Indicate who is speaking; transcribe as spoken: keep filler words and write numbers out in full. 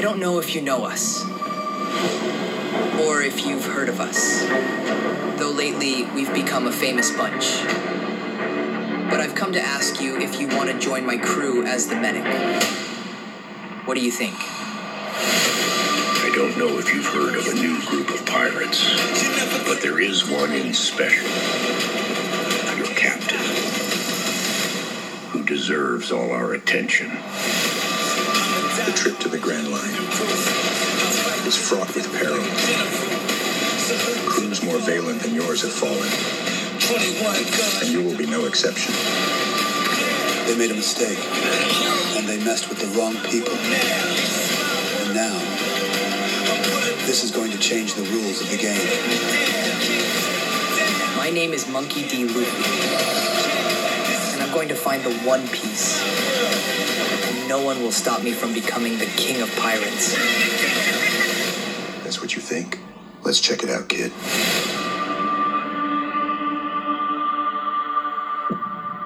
Speaker 1: don't know if you know us, or if you've heard of us, though lately we've become a famous bunch. But I've come to ask you if you want to join my crew as the medic. What do you think?
Speaker 2: I don't know if you've heard of a new group of pirates, but there is one in special. Your captain, who deserves all our attention.
Speaker 3: The trip to the Grand Line is fraught with peril. Crews more valiant than yours have fallen, and you will be no exception.
Speaker 4: They made a mistake, and they messed with the wrong people. And now, this is going to change the rules of the game.
Speaker 1: My name is Monkey D. Luffy, and I'm going to find the One Piece. And no one will stop me from becoming the king of pirates.
Speaker 3: That's what you think? Let's check it out, kid.